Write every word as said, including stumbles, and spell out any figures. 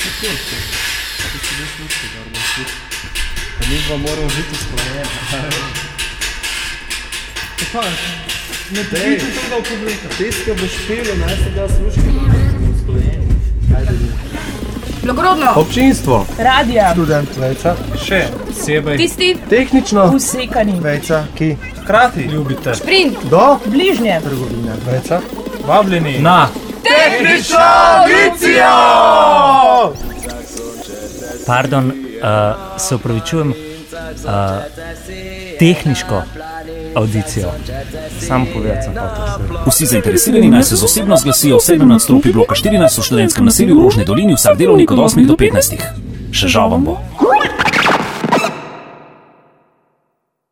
Mi dva moramo biti usklajeni. Ne prijeti to, da upogleda. Tiska boš pilo, naj se da slušati, da bomo usklajeni. Blagrodno. Občinstvo. Radija. Študent. Vejca. Še. Sebej. Tisti. Tehnično. Usekani. Vejca. Ki. Hkrati. Ljubite. Šprint. Do. Bližnje. Trgovine. Vejca. Vabljeni. Na. Tehnično audicijo! Pardon, uh, se upravičujem, uh, tehniško audicijo. Sam povedati sem hotel. Vsi zainteresirani naj se z osebno zglasijo v sedmem nadstropju bloka štirinajst v študentskem naselju v Rožni dolini vsak delovnik od osmih do petnajstih. Še žal vam bo.